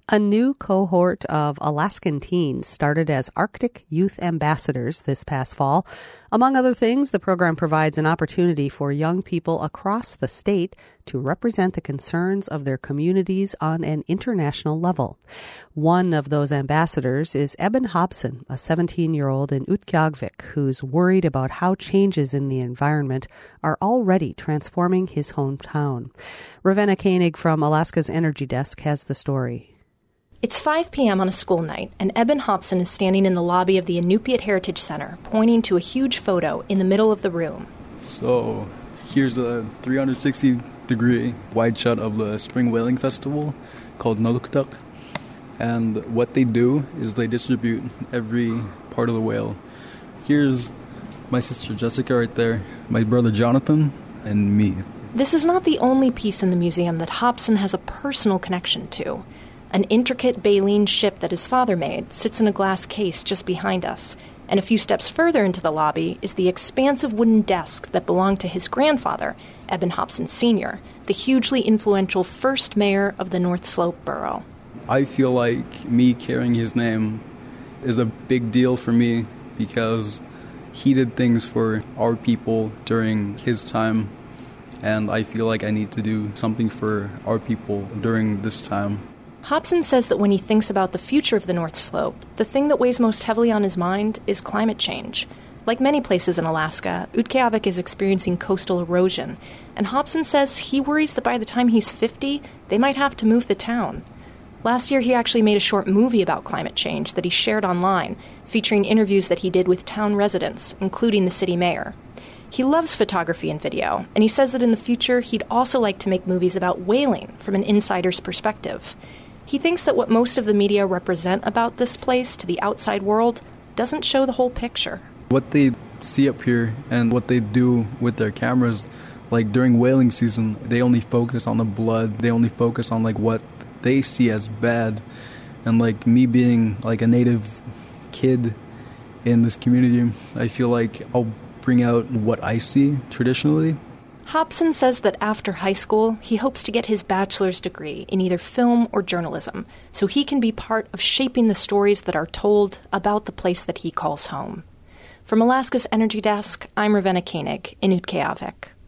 A new cohort of Alaskan teens started as Arctic Youth Ambassadors this past fall. Among other things, the program provides an opportunity for young people across the state to represent the concerns of their communities on an international level. One of those ambassadors is Eben Hobson, a 17-year-old in Utqiagvik who's worried about how changes in the environment are already transforming his hometown. Ravenna Koenig from Alaska's Energy Desk has the story. It's 5 p.m. on a school night, and Eben Hobson is standing in the lobby of the Inupiat Heritage Center, pointing to a huge photo in the middle of the room. So, here's a 360-degree wide shot of the Spring Whaling Festival called Naluktuk. And what they do is they distribute every part of the whale. Here's my sister Jessica right there, my brother Jonathan, and me. This is not the only piece in the museum that Hobson has a personal connection to. An intricate baleen ship that his father made sits in a glass case just behind us, and a few steps further into the lobby is the expansive wooden desk that belonged to his grandfather, Eben Hobson Sr., the hugely influential first mayor of the North Slope borough. I feel like me carrying his name is a big deal for me because he did things for our people during his time, and I feel like I need to do something for our people during this time. Hobson says that when he thinks about the future of the North Slope, the thing that weighs most heavily on his mind is climate change. Like many places in Alaska, Utqiagvik is experiencing coastal erosion, and Hobson says he worries that by the time he's 50, they might have to move the town. Last year, he actually made a short movie about climate change that he shared online, featuring interviews that he did with town residents, including the city mayor. He loves photography and video, and he says that in the future, he'd also like to make movies about whaling from an insider's perspective. He thinks that what most of the media represent about this place to the outside world doesn't show the whole picture. What they see up here and what they do with their cameras, like during whaling season, they only focus on the blood. They only focus on like what they see as bad. And like me being like a native kid in this community, I feel like I'll bring out what I see traditionally. Hobson says that after high school, he hopes to get his bachelor's degree in either film or journalism, so he can be part of shaping the stories that are told about the place that he calls home. From Alaska's Energy Desk, I'm Ravenna Koenig in Utqiagvik.